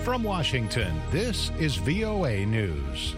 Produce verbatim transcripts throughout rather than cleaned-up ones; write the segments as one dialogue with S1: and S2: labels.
S1: From Washington, this is V O A News.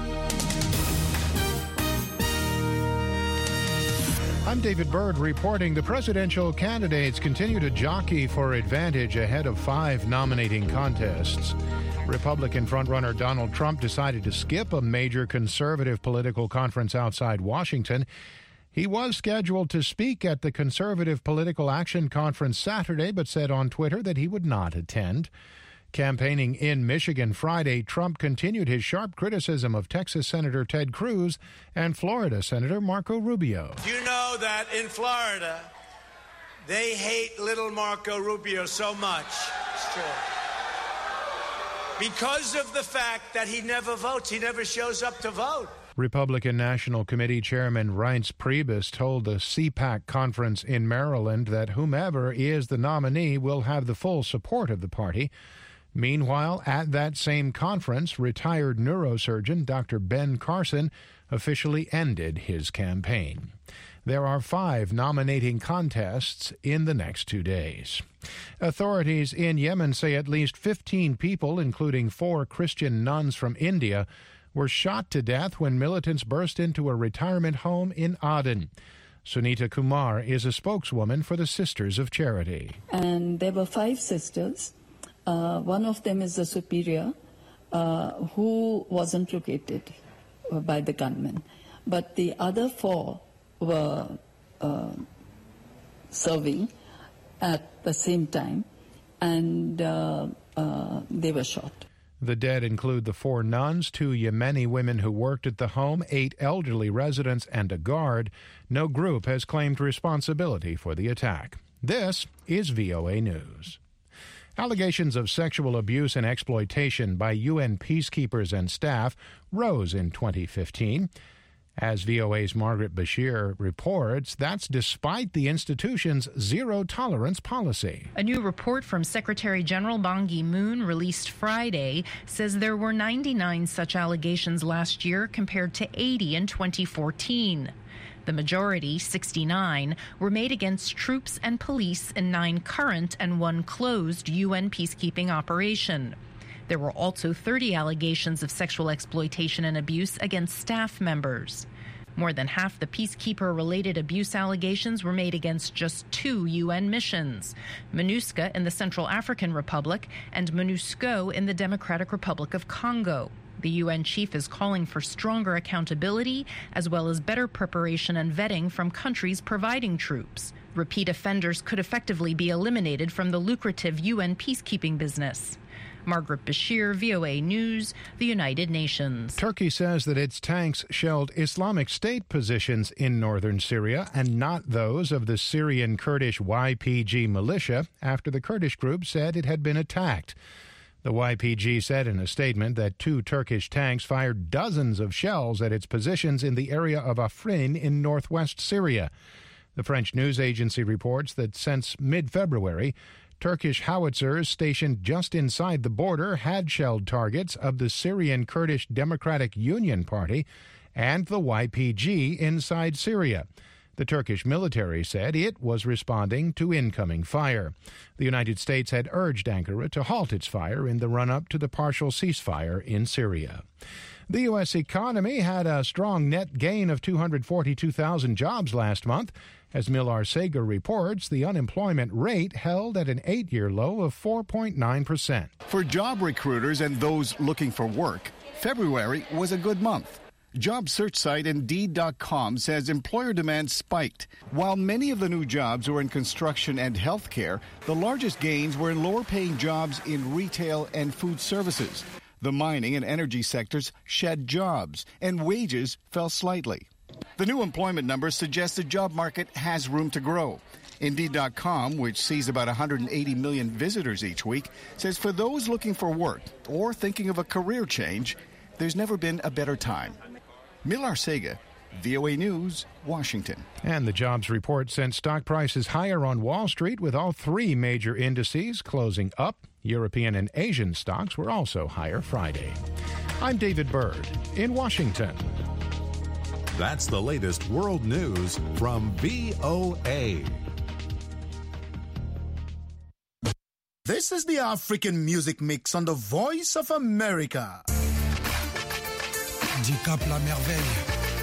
S1: I'm David Byrd reporting the presidential candidates continue to jockey for advantage ahead of five nominating contests. Republican frontrunner Donald Trump decided to skip a major conservative political conference outside Washington. He was scheduled to speak at the Conservative Political Action Conference Saturday, but said on Twitter that he would not attend. Campaigning in Michigan Friday, Trump continued his sharp criticism of Texas Senator Ted Cruz and Florida Senator Marco Rubio.
S2: Do you know that in Florida, they hate little Marco Rubio so much? It's true. Because of the fact that he never votes, he never shows up to vote.
S1: Republican National Committee Chairman Reince Priebus told the C PAC conference in Maryland that whomever is the nominee will have the full support of the party. Meanwhile, at that same conference, retired neurosurgeon Doctor Ben Carson officially ended his campaign. There are five nominating contests in the next two days. Authorities in Yemen say at least fifteen people, including four Christian nuns from India, were shot to death when militants burst into a retirement home in Aden. Sunita Kumar is a spokeswoman for the Sisters of Charity.
S3: And there were five sisters. Uh, one of them is the superior, uh, who wasn't located uh, by the gunmen. But the other four were uh, serving at the same time, and uh, uh, they were shot.
S1: The dead include the four nuns, two Yemeni women who worked at the home, eight elderly residents, and a guard. No group has claimed responsibility for the attack. This is V O A News. Allegations of sexual abuse and exploitation by U N peacekeepers and staff rose in twenty fifteen. As V O A's Margaret Bashir reports, that's despite the institution's zero-tolerance policy.
S4: A new report from Secretary General Ban Ki-moon released Friday says there were ninety-nine such allegations last year compared to eighty in twenty fourteen. The majority, sixty-nine, were made against troops and police in nine current and one closed U N peacekeeping operation. There were also thirty allegations of sexual exploitation and abuse against staff members. More than half the peacekeeper-related abuse allegations were made against just two U N missions, MINUSCA in the Central African Republic and MONUSCO in the Democratic Republic of Congo. The U N chief is calling for stronger accountability as well as better preparation and vetting from countries providing troops. Repeat offenders could effectively be eliminated from the lucrative U N peacekeeping business. Margaret Bashir, V O A News, the United Nations.
S1: Turkey says that its tanks shelled Islamic State positions in northern Syria and not those of the Syrian Kurdish Y P G militia after the Kurdish group said it had been attacked. The Y P G said in a statement that two Turkish tanks fired dozens of shells at its positions in the area of Afrin in northwest Syria. The French news agency reports that since mid-February, Turkish howitzers stationed just inside the border had shelled targets of the Syrian Kurdish Democratic Union Party and the Y P G inside Syria. The Turkish military said it was responding to incoming fire. The United States had urged Ankara to halt its fire in the run-up to the partial ceasefire in Syria. The U S economy had a strong net gain of two hundred forty-two thousand jobs last month. As Millar Sager reports, the unemployment rate held at an eight-year low of four point nine percent.
S5: For job recruiters and those looking for work, February was a good month. Job search site Indeed dot com says employer demand spiked. While many of the new jobs were in construction and healthcare, the largest gains were in lower-paying jobs in retail and food services. The mining and energy sectors shed jobs, and wages fell slightly. The new employment numbers suggest the job market has room to grow. Indeed dot com, which sees about one hundred eighty million visitors each week, says for those looking for work or thinking of a career change, there's never been a better time. Millar Sega, V O A News, Washington.
S1: And the jobs report sent stock prices higher on Wall Street, with all three major indices closing up. European and Asian stocks were also higher Friday. I'm David Byrd in Washington.
S6: That's the latest world news from V O A.
S7: This is the African Music Mix on the Voice of America.
S8: Du Cap La Merveille.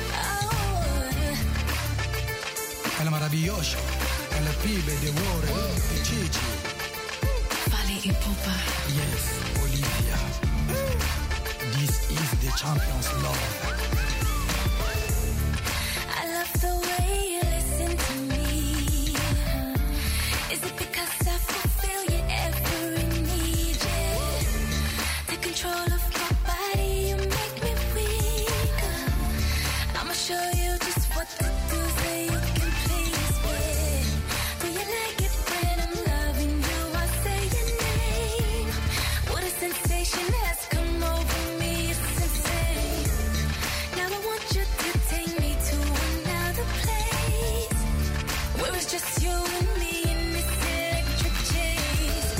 S8: El Maravilloso. El Pibe de Wore. De Chichi.
S9: Fali Ipupa.
S8: Yes, Olivia. This is the champion's love.
S9: I love the way you listen to me. Is it because I fulfill your every need? Yeah. The control of my body, you make me weak. I'ma show you just what to do so you can please me. Do you like it when I'm loving you? I say your name. What a sensation has come over me, it's insane. Now I want you to take me to another place where it's just you and me in this electric chase.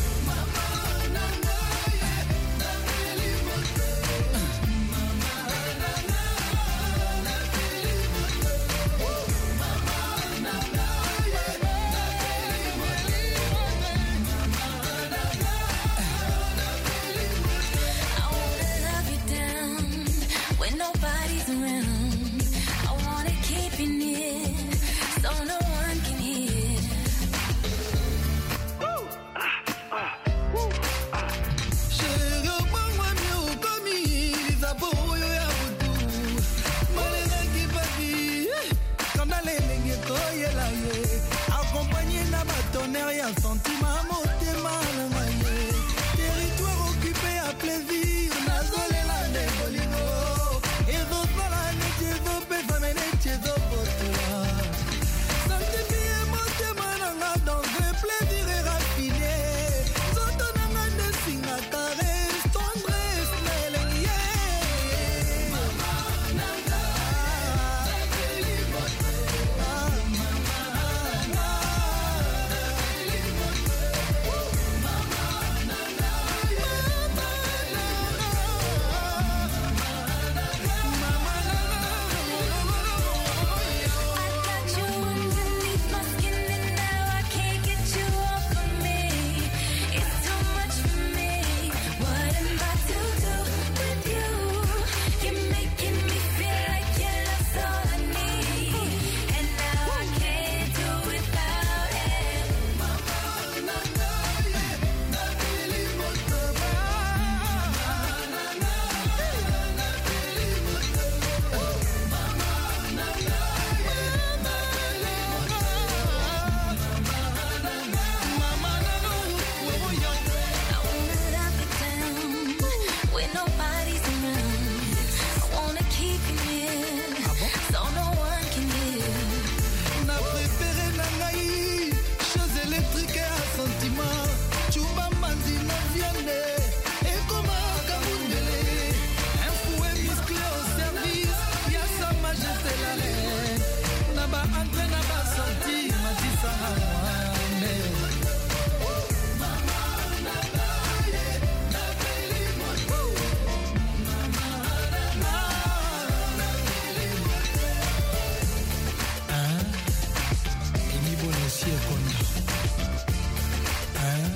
S9: I wanna love you down when nobody's around. I wanna keep you near so no one can hear.
S8: Accompagné na batonnerre ya sentiment motema na maye. Territoire occupé à plaisir nazolela nde bolingo. Ezosala neti ezopesa me neti ezopotola. Sanctifie motema nanga dans un plaisir raffiné. Nzoto nanga nde singa caresse, tendresse na elenge. Mama nanga napeli motema.
S9: I got you underneath my skin and now I can't get you off of me. It's too much for me. What am I to do with you? You're making me feel like your love's all I need, and now I can't do without it. I wanna love you down when nobody's around. I wanna keep you near so no one can hear.
S8: Na préféré na ngai chose électrique à sentiment. Chuba mandi na viande et comme Kabundele. Un fouet musclé au service, y'a sa majesté la reine. Na ba entre na ba senti matisa na moi. Emi bonosi ekonda. Hein?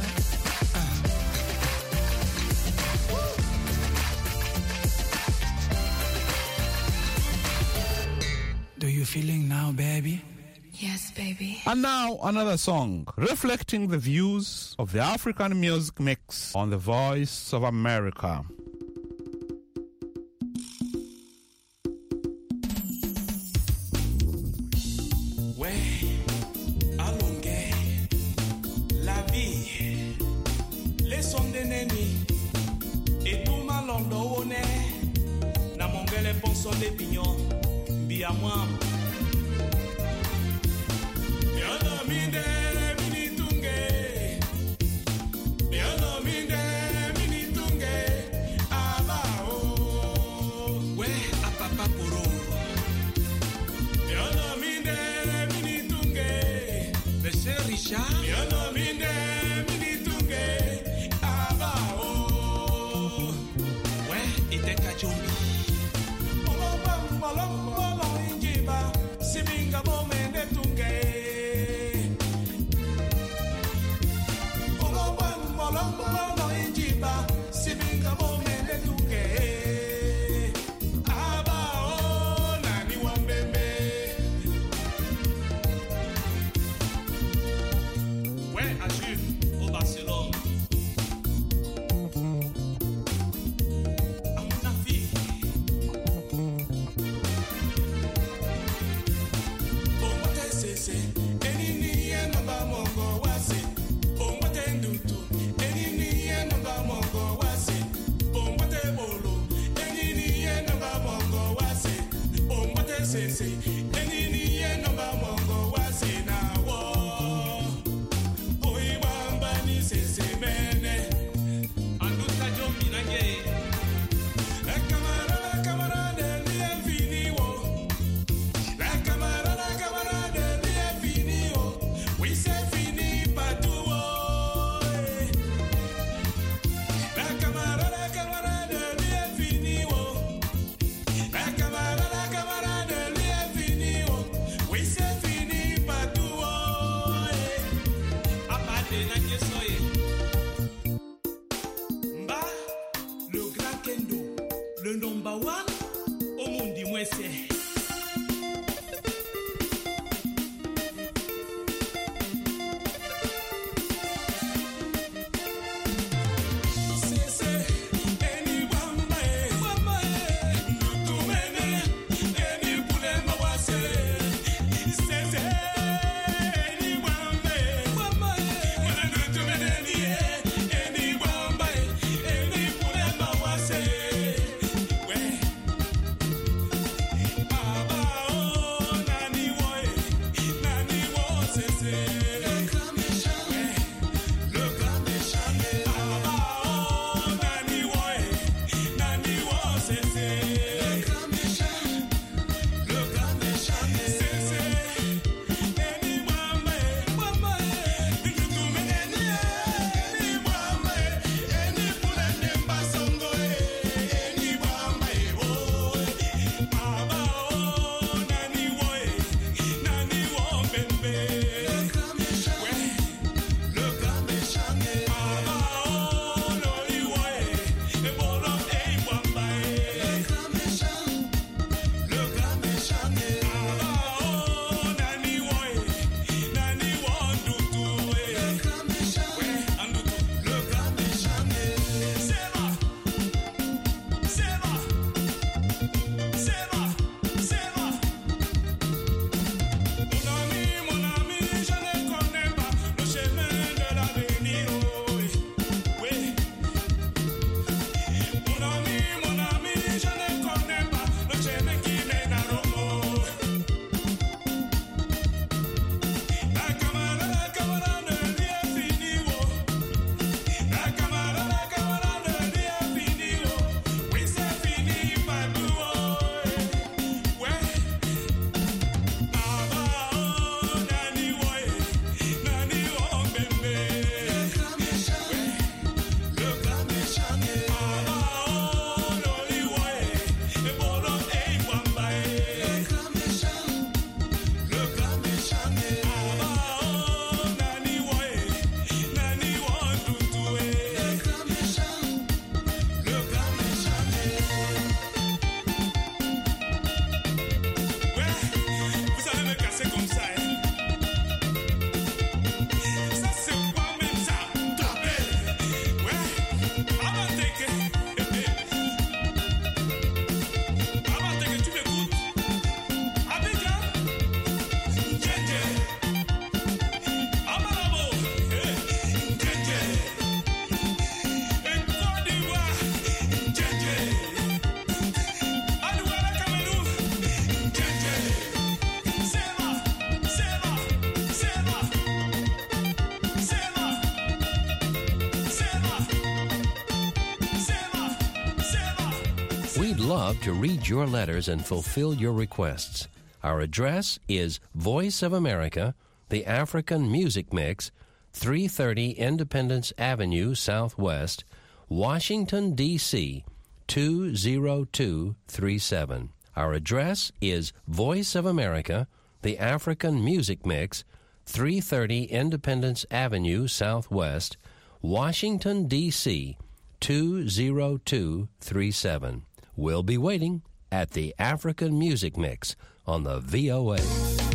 S8: Do you feeling now, baby?
S9: Yes, baby.
S10: And now another song reflecting the views of the African Music Mix on the Voice of America.
S11: Ouais, allongé, la vie, les sons de neni, et tout malondo one, na mongele ponso de pignon, bia moi. Yana minde, mini tunge, yana minde, mini tunge, aba o, ouais, a papa poro. Yana minde, mini tunge, monsieur Richard. Yana minde, mini tunge, aba o, ouais, ite kachumbi. Molo molo molo injiba, sibinga bomene tunge. Molo molo
S12: We'd love to read your letters and fulfill your requests. Our address is Voice of America, the African Music Mix, three thirty Independence Avenue Southwest, Washington, D C two zero two three seven. Our address is Voice of America, the African Music Mix, three thirty Independence Avenue Southwest, Washington, D C two zero two three seven. We'll be waiting at the African Music Mix on the V O A.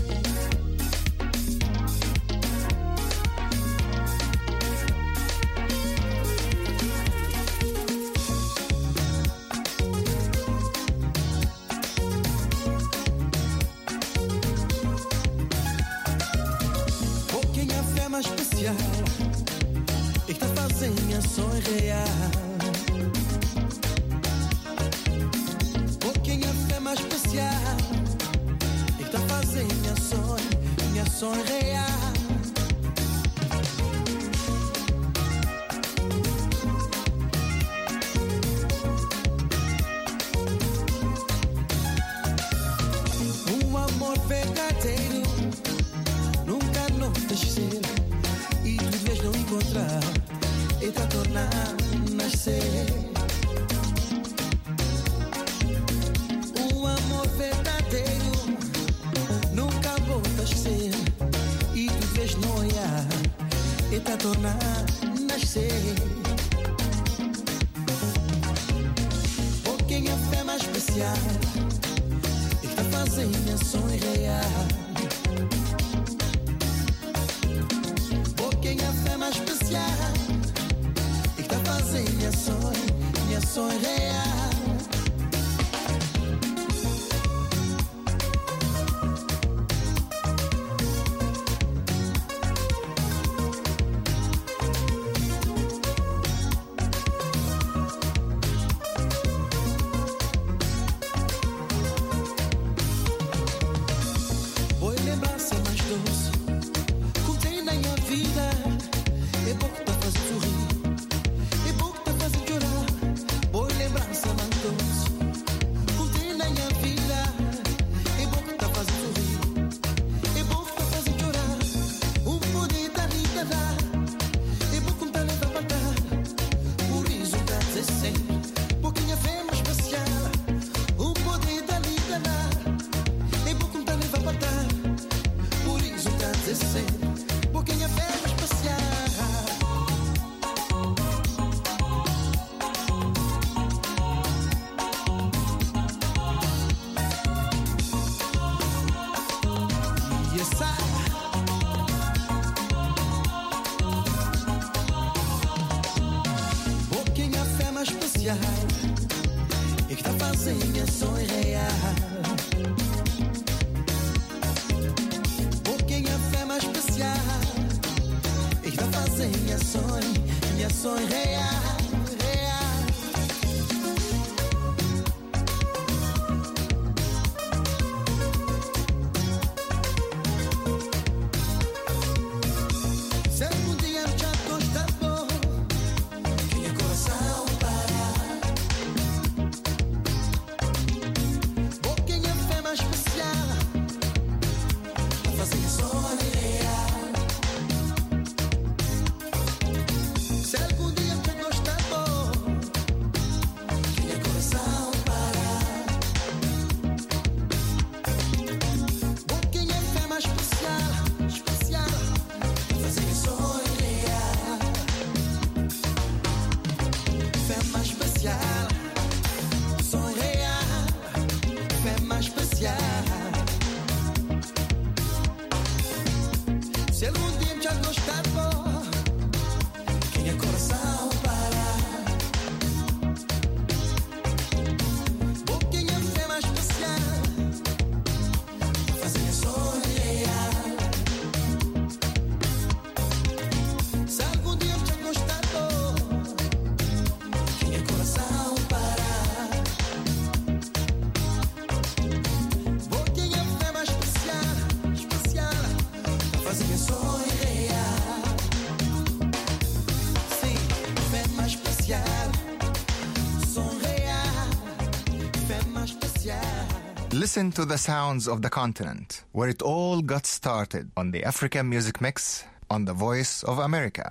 S13: Listen to the sounds of the continent, where it all got started on the African Music Mix on the Voice of America.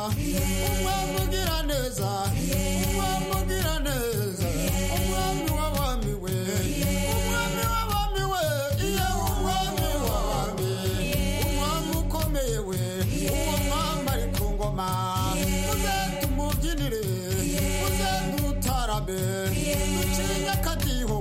S8: Yeah.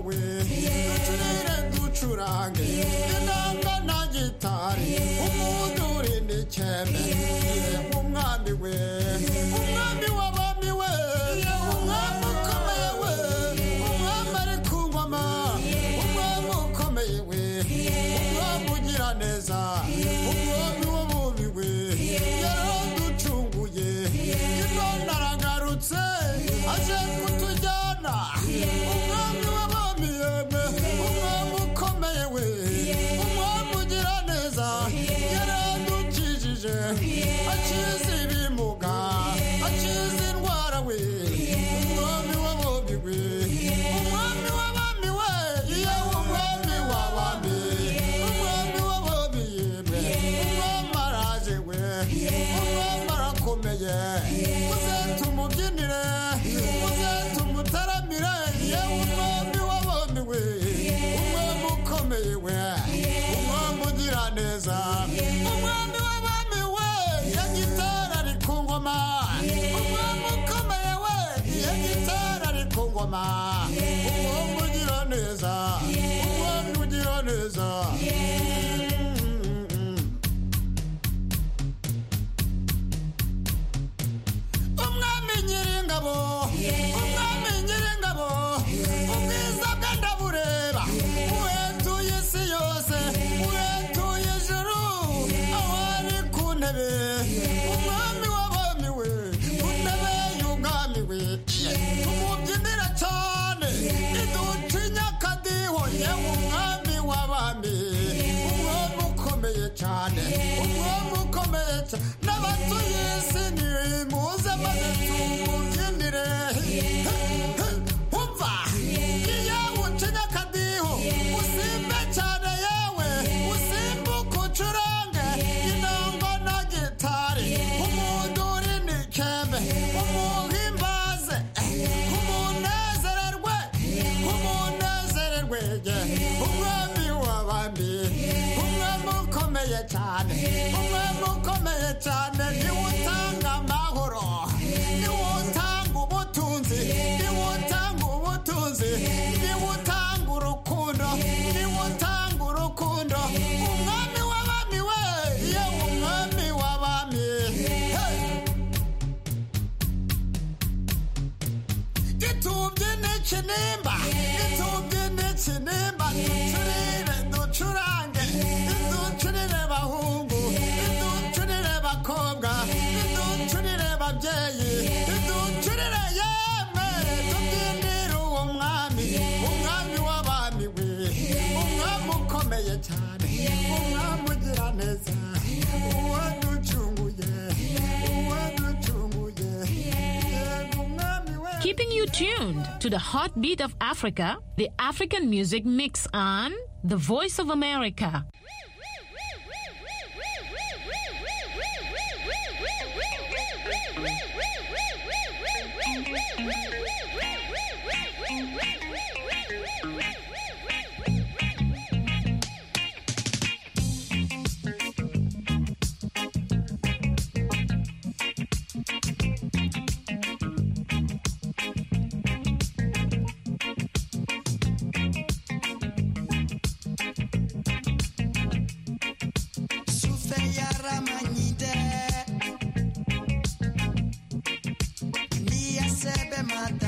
S8: we ducurire ducurange inanga na gitari umuduri n'ikembe umwami we umwami w'abami we umwami ukomeye we umwami ari ku ngoma umwami ukomeye we umwami ugira neza umwami w'abubi we yaraducunguye imana aragarutse aje kutujyana umwami w'abami yemwe umwami ukomeye we umwami ugira neza yaradukijije akiza ibimuga akiza indwara we umwami w'abami we umwami w'abami we iyo umwami w'abami umwami w'abami yemwe umwami araje we umwami arakomeye muze tumubyinire muze tumutaramire yewe umwami w'abami we umwami ukomeye we umwami ugira neza umwami w'abami we ya gitara ari ku ngoma umwami ukomeye we ya gitara ari ku ngoma umwami ugira neza umwami ugira neza umwami nyiringabo umwami nyiringabo ubwiza bwe ndabureba uhetuye isi yose uhetuye ijuru aho ari ku ntebe umwami w'abami we ku ntebe y'ubwami we tumubyinira cyane iducinya akadiho yewe umwami w'abami umwami ukomeye cyane umwami ukomeye cyane n'abatuye isi nimuze maze tumubyinire umva iyo ucinya akadiho usimbe cyane yewe usimbuke ucurange inanga na gitari umuduri n'ikembe umuhimbaze umunezererwe umunezererwe umwami w'abami umwami ukomeye cyane umwami ukomeye cyane niwe utanga amahoro niwe utanga ubutunzi niwe utanga ubutunzi niwe utanga urukundo niwe utanga urukundo umwami w'abami we yewe umwami w'abami gitubye n'ikinimba gitubye n'ikinimba ducurire ducurange ducurire bahungu ducurire bakobwa ducurire babyeyi ducurire yemwe tubyinire uwo mwami umwami w'abami we umwami ukomeye cyane umwami ugira neza uwaducunguye uwaducunguye yego umwami we.
S14: Keeping you tuned to the heartbeat of Africa, the African Music Mix on The Voice of America.
S8: Mata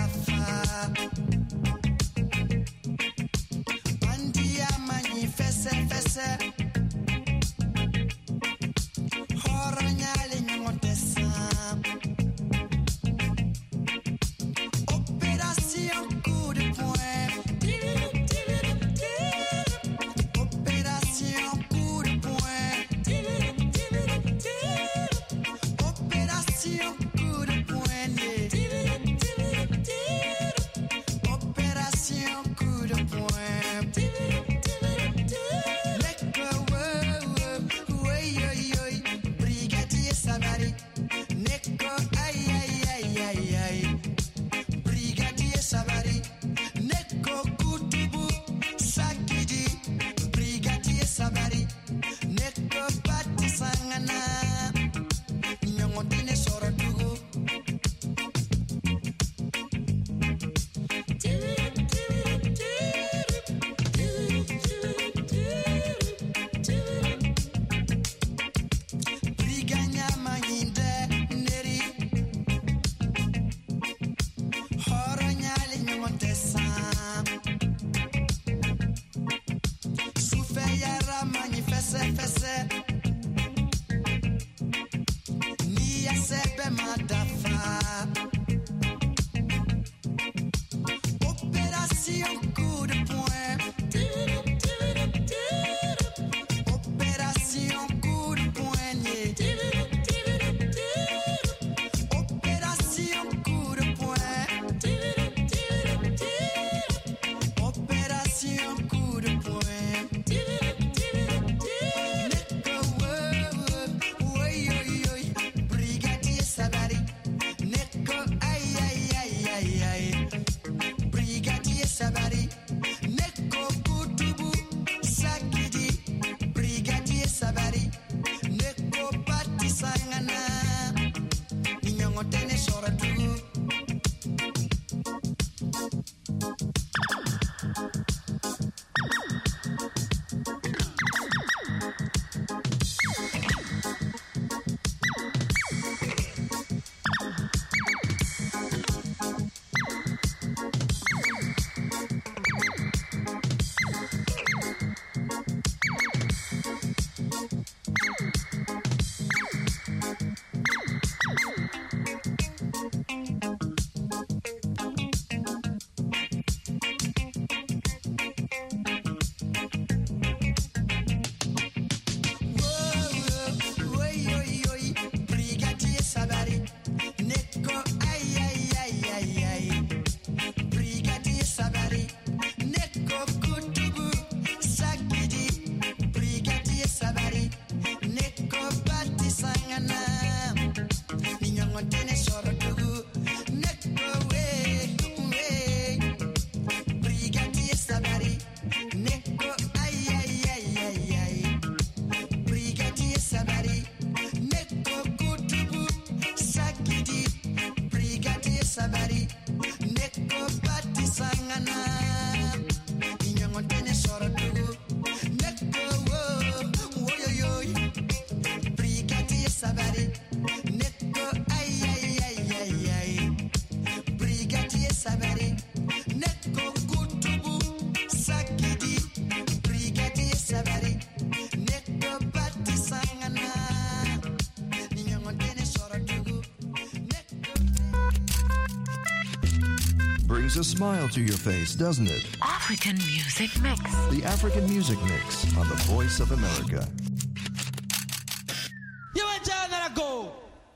S15: brings a smile to your face, doesn't it?
S14: African Music Mix.
S15: The African Music Mix on the Voice of America.
S11: You and John that I go.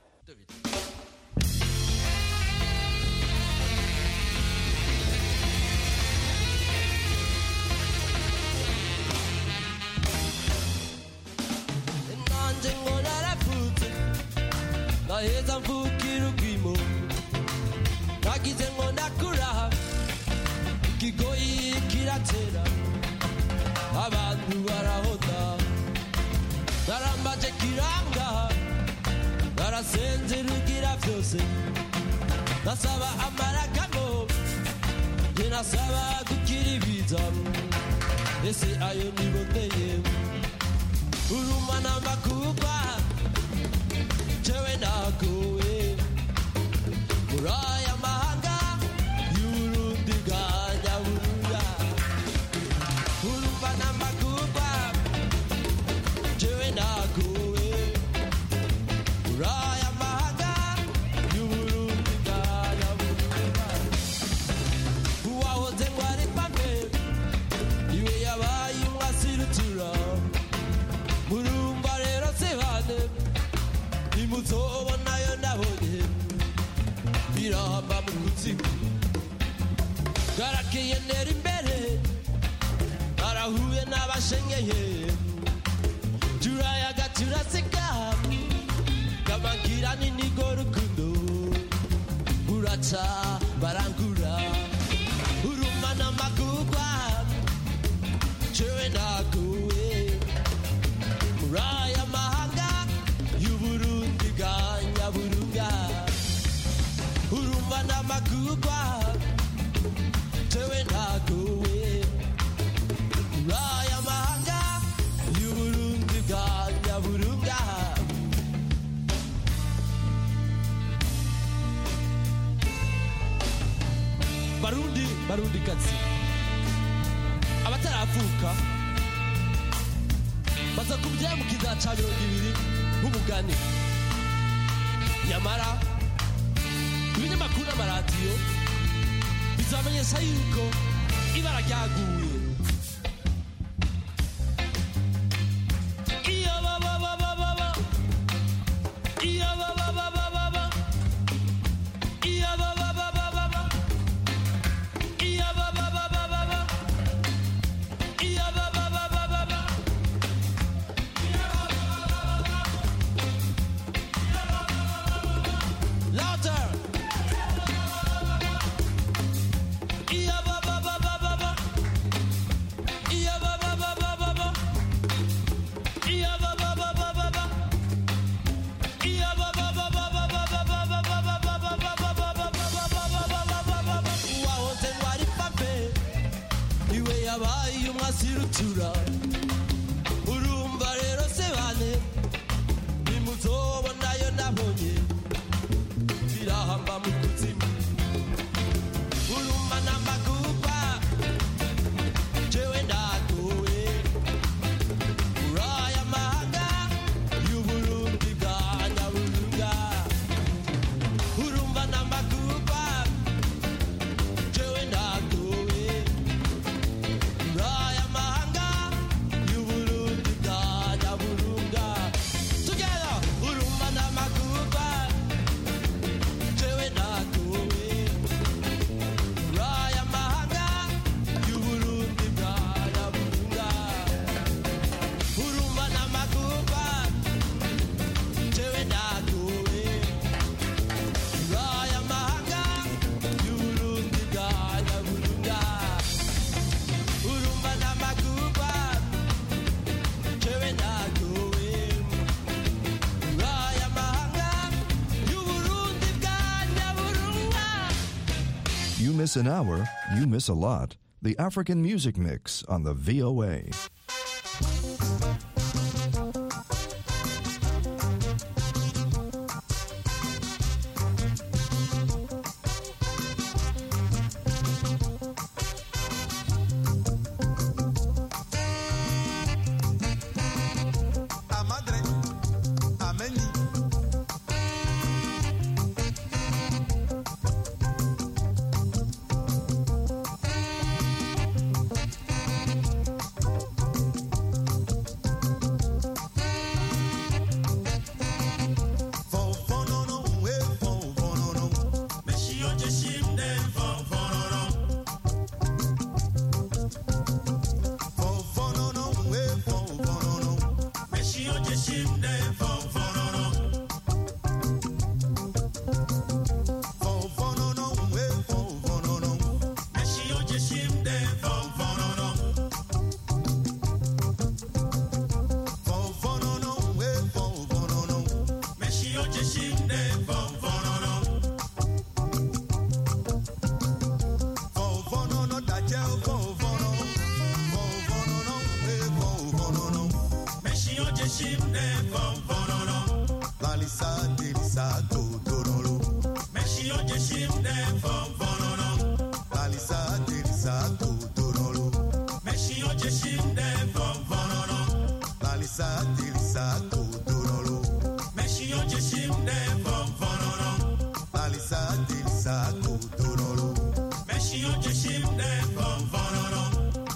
S16: Naheza mvukira ubwimo nagize ngo ndakura ikigoyi kiratera abantu barahota narambaje kiranga narasenze rugira byose nasaba amaragamo je nasaba gukiribiza ese ayo niboneye urumana makuba jewe nakuwe muraya mahanga y'urundi ganya burunga urumva n'amakuba jewe nakuwe muraya mahanga y'urundi ganya burunga uwahoze ngo ari pame iwe yabaye umwasirutura murumva rero sebane imuzobona yo nabonye birahamba mu kuzimu garakeye nera imbere arahuye n'abashengeye turayaga turaseka kamagira n'inigo rukundo buraca barangura urumana magugwa jewe nakuwe muraya mahanga y'uburundi ganya burunga urumva n'amagugwa jewe nakuwe muraya mahanga y'uburundi ganya burunga barundi barundi kazi abataravuka baza kubyara mu kiza ca mirongo ibiri nk'umugani nyamara ibinyamakuru n'amaradiyo bizamenyesha yuko ibara ryaguye iyo bababababa iyo bababababa iyo bababababa iyo bababababa iyo bababababa louder iya baba baba baba iya baba baba baba iya baba baba baba iya baba baba baba wahoze wari pape iwe yabaye umwasirutura urumva rero sebane nimuzobona yo nabonye birahamba mu kuzimu urumva n'amagupa jewe ndakuwe uraya mahanga y'uburundi ganya burunga urumva n'amagupa jewe ndakuwe uraya mahanga y'uburundi ganya burunga together urumva n'amagupa jewe ndakuwe uraya mahanga y'uburundi ganya burunga urumva n'amagupa jewe ndakuwe uraya mahanga y'uburundi ganya burunga urumva n'amagupa jewe ndakuwe uraya mahanga y'uburundi ganya burunga.
S15: You miss an hour, you miss a lot. The African Music Mix on the V O A.
S8: Alisa Tilisa Kudurolo. Meshio Jeshim de Vom Vonoro. Alisa Tilisa Kudurolo. Meshio Jeshim de Vom Vonoro.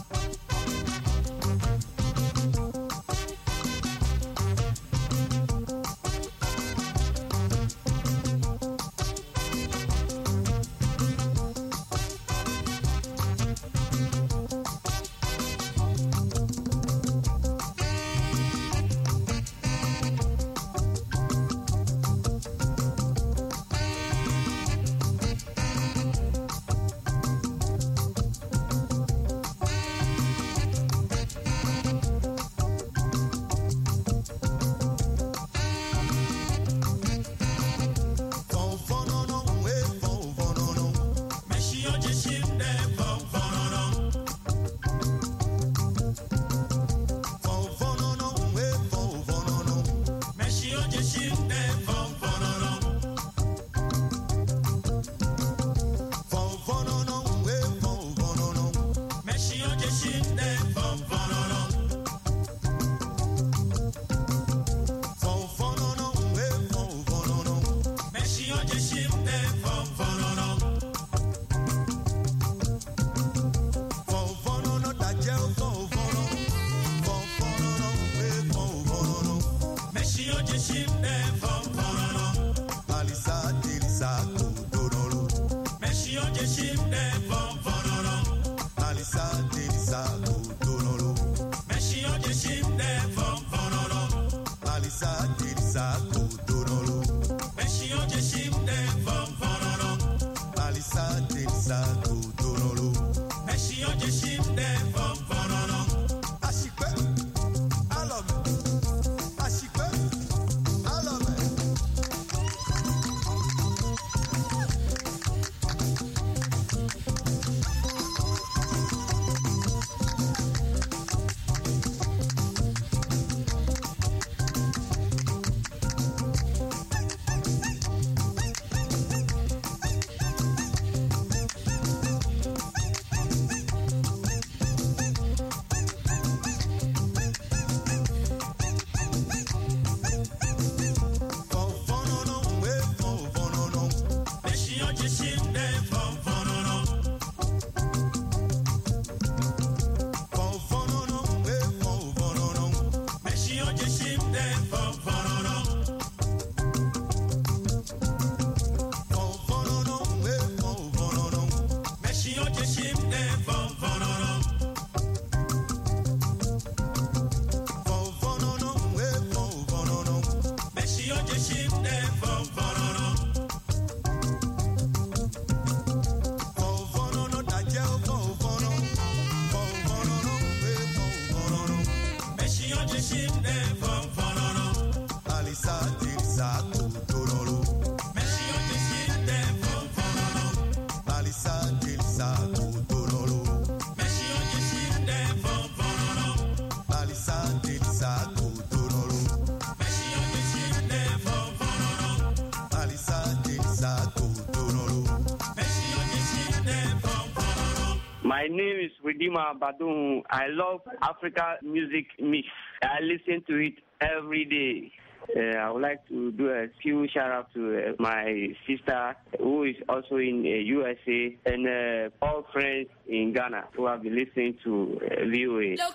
S17: My name is Redeemer Badun. I love Africa music mix. I listen to it every day. Uh, I would like to do a few shout out to uh, my sister who is also in the uh, U S A and uh, all friends in Ghana who have been listening to uh, V O A.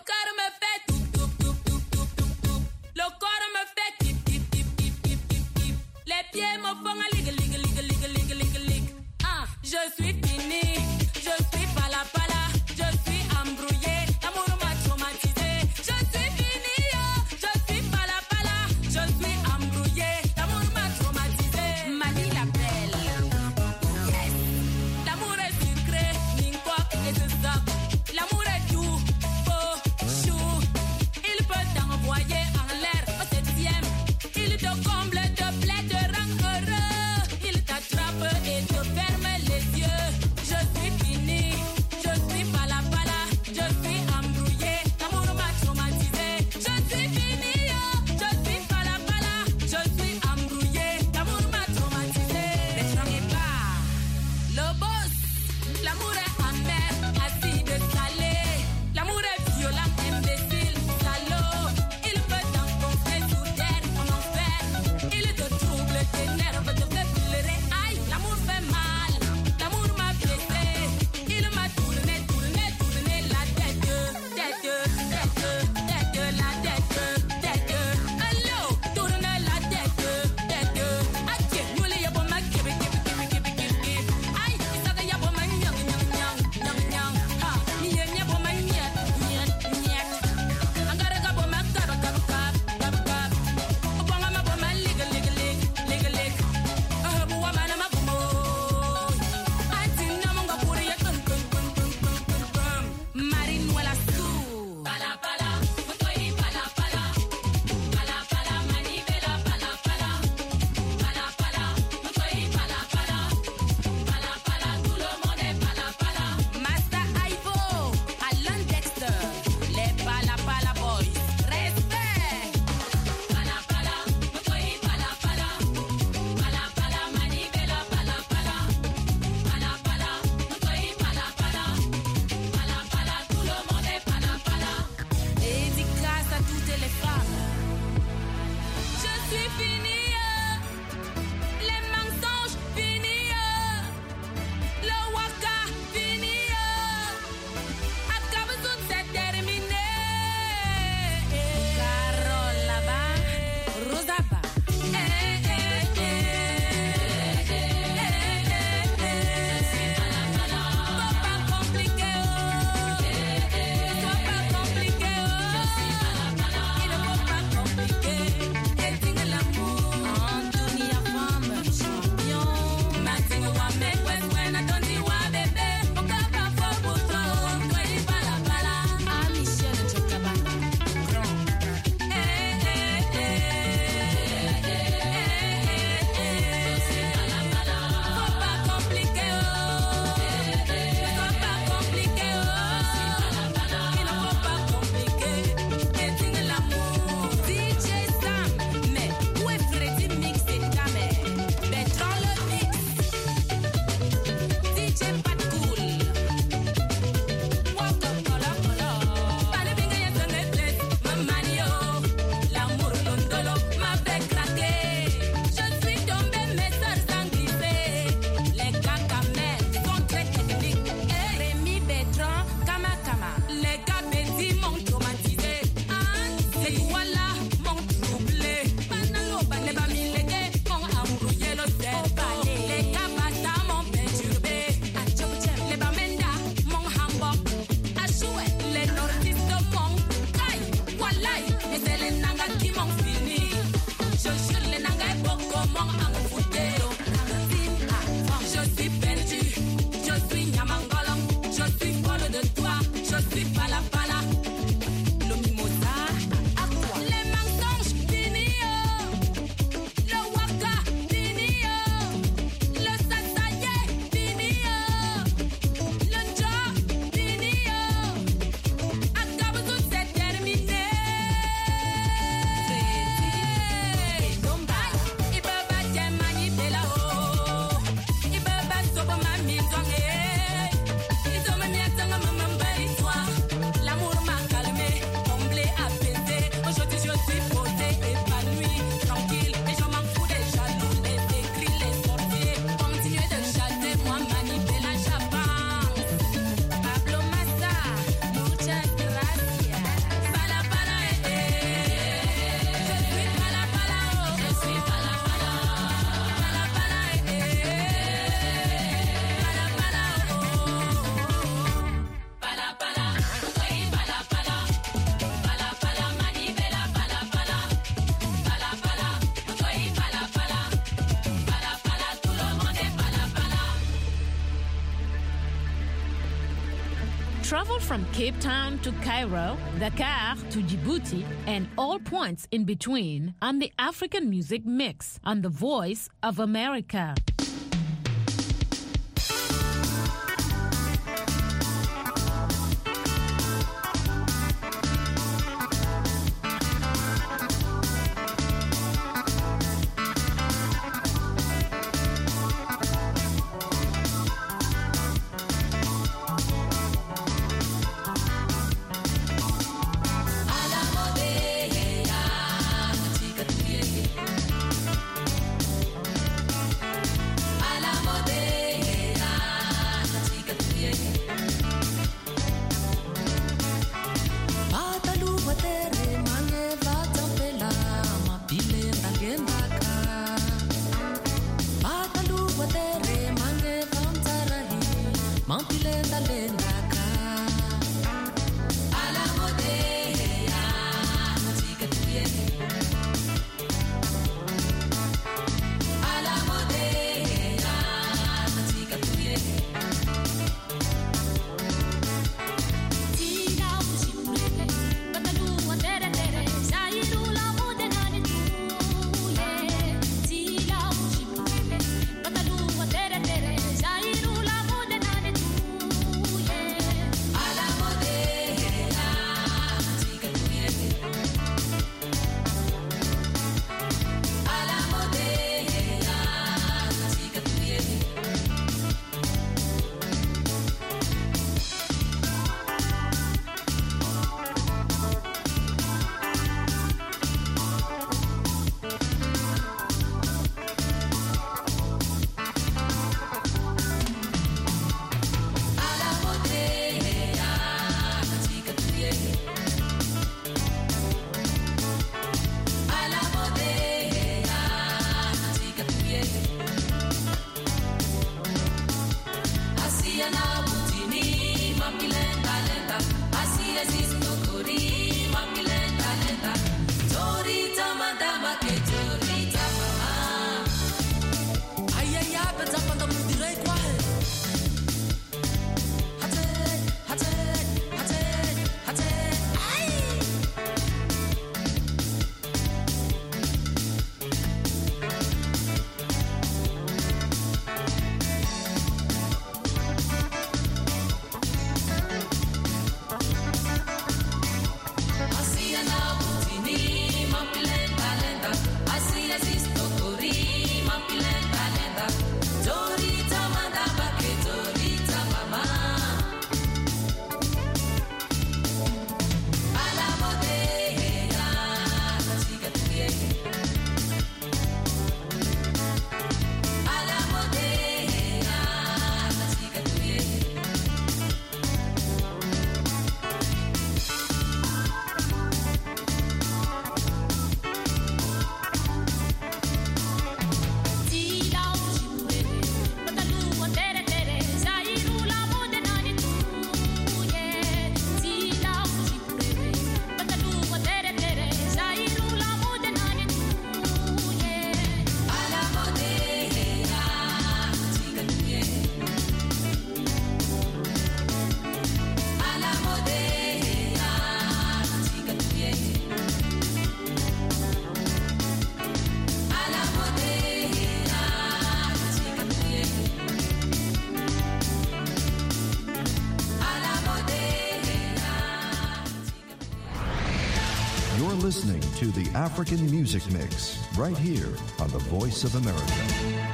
S18: Je suis fini, je suis pala pala, je suis embrouillé, l'amour m'a traumatisé. Je suis fini, oh, je suis pala pala, je suis embrouillé, l'amour m'a traumatisé. Mani la belle, yes. L'amour est sucré, n'importe quoi et c'est ça. L'amour est doux, beau, chou. Il peut t'envoyer en l'air au septième. Il te comble de plaie de rang heureux. Il t'attrape et te ferme les yeux.
S14: Travel from Cape Town to Cairo, Dakar to Djibouti, and all points in between on the African Music Mix on the Voice of America.
S9: Yeah.
S15: You're listening to the African Music Mix right here on the Voice of America.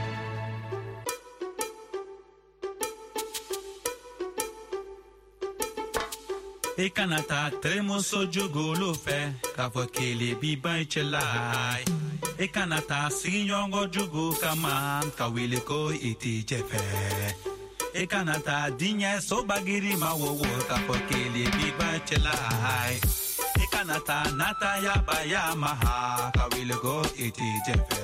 S19: E kanata tremoso jugolo fe kavokele biba chelai. E kanata sinyongo jugo kama kawile ko iti jefe. E kanata dinye so bagiri mawowo kavokele biba chelai. E kanata nata ya baya maha kawile ko iti jefe.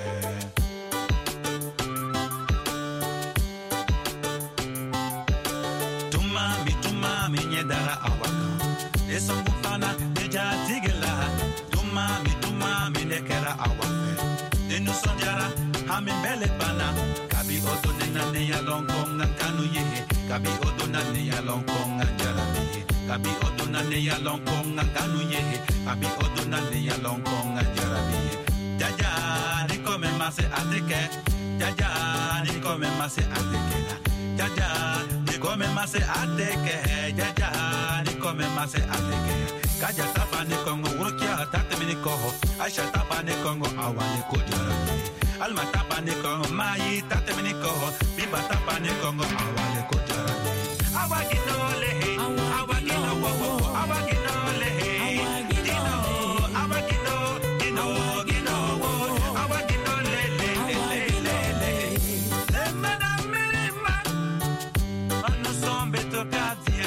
S19: Tuma mi tuma mi nyedara awaka. Esongufana deja tigela Duma mi duma mi nekera awafe Denu sonjara hame mele bana Kabi odo nena neya longkonga kanu yehe Kabi odo na neya longkonga jarabi Kabi odo na neya longkonga kanu yehe Kabi odo na neya longkonga jarabi Jaja ni kome mase ateke Jaja ni kome mase ateke Jaja ni kome mase ateke Jaja come mase ateke kaja tapa ne kongo wokia tate mini koho aisha tapa ne kongo awale kodjarabi alma tapa ne kongo mai tate mini koho biba tapa ne kongo awale kodjarabi awaginole awagino wo wo awaginole dino awagino dino gino wo awaginole le le le le le madame mirima anu sombe tokatia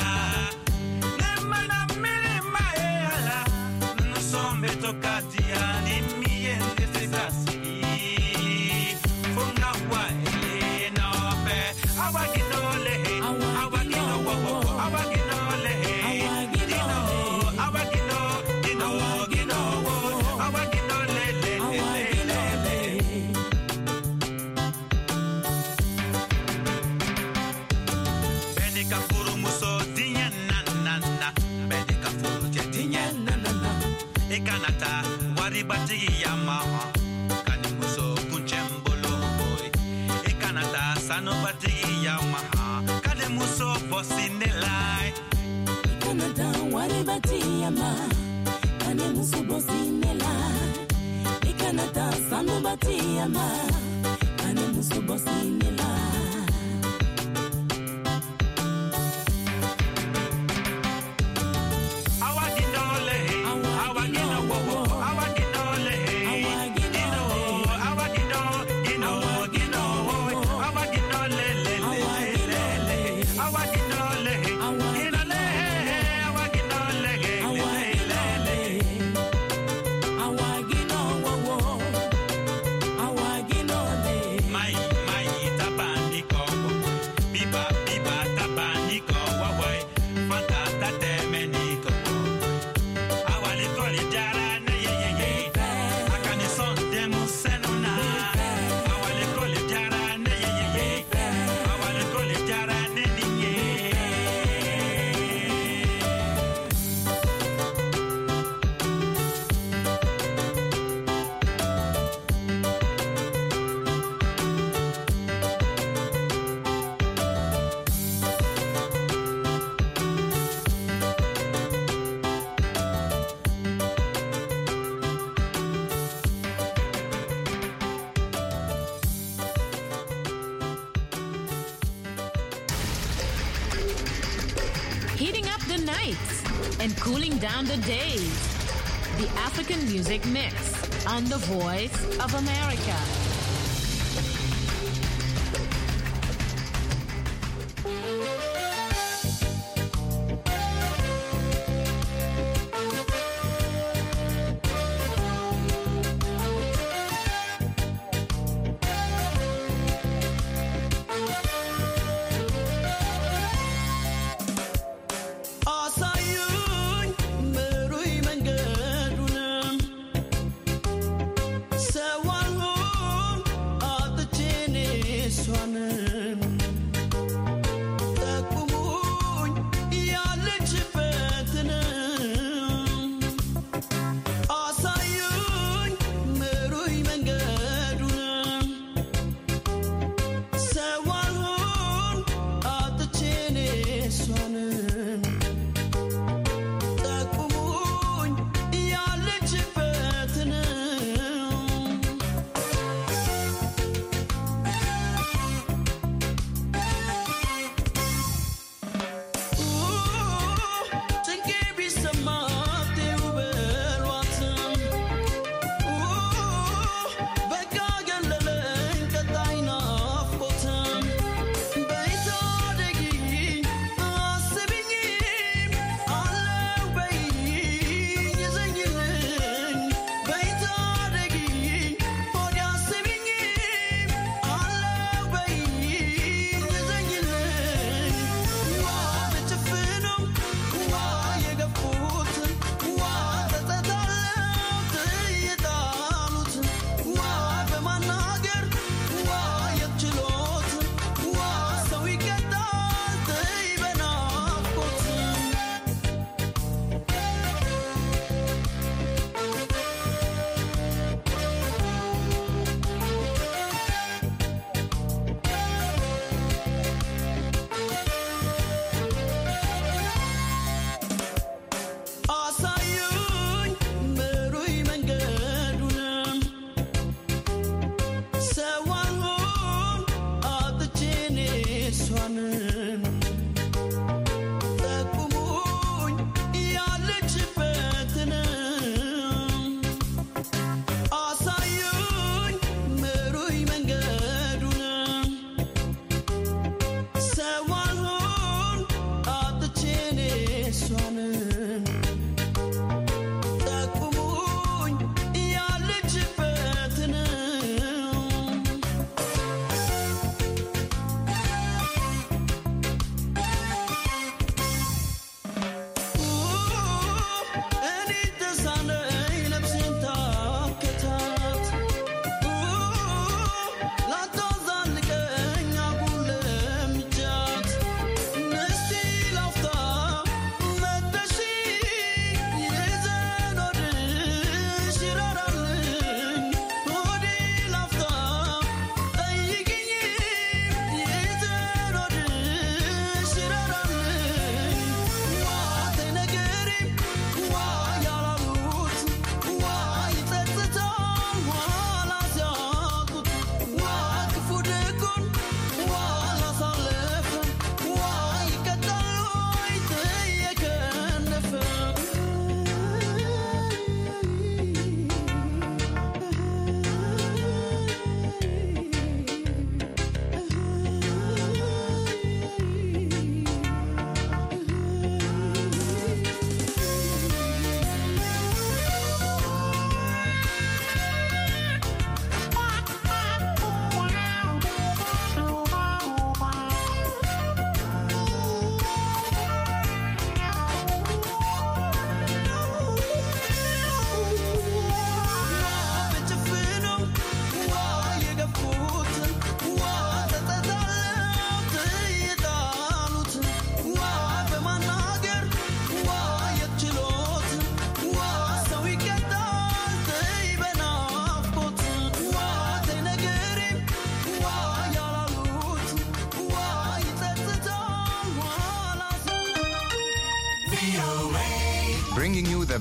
S19: Tokatia ni miende sesasi Funga wa ele no pe Awaginole Awagino wo wo Awaginole Dino Awagino Dino Gino wo Awaginole le le le le Benika furu muso dinya na na na Benika furu je dinya na na na Ekanata waribati yamaha Kanimuso kunchembolo boy Ekanata sanobati yamaha Kanimuso bosinelai
S20: Ekanata waribati yamaha Kanimuso bosinelai Ekanata sanobati yamaha Kanimuso bosinelai
S14: And cooling down the days. The African Music Mix on the Voice of America.
S8: Say one more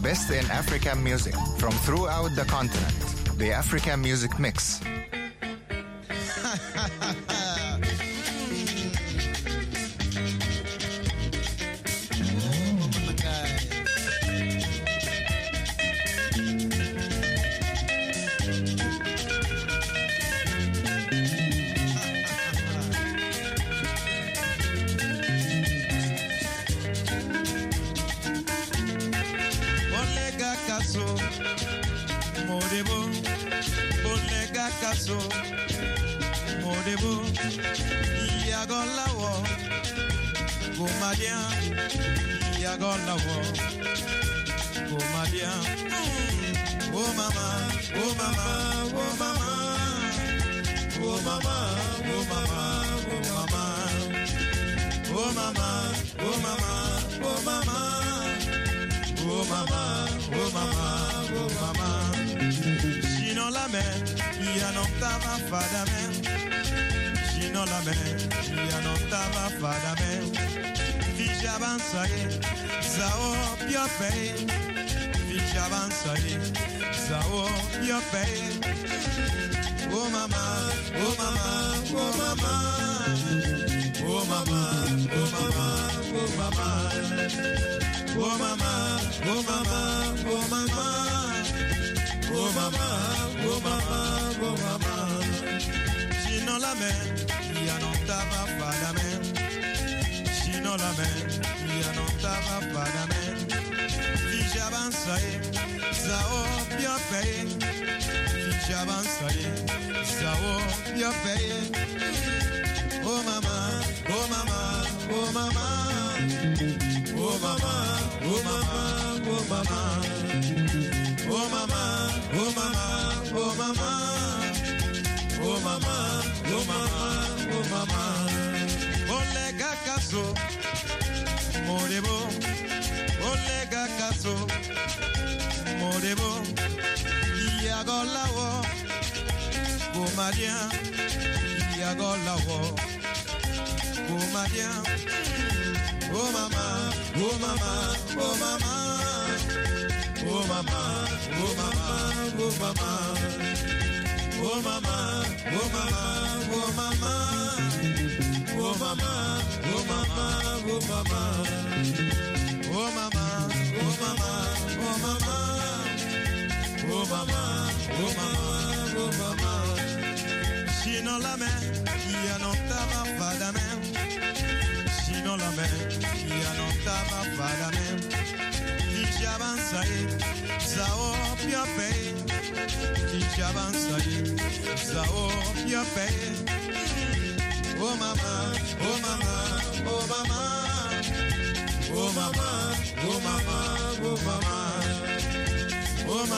S13: best in African music from throughout the continent. The African Music Mix.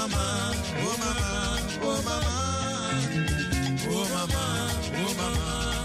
S8: Oh mama, oh mama, oh mama.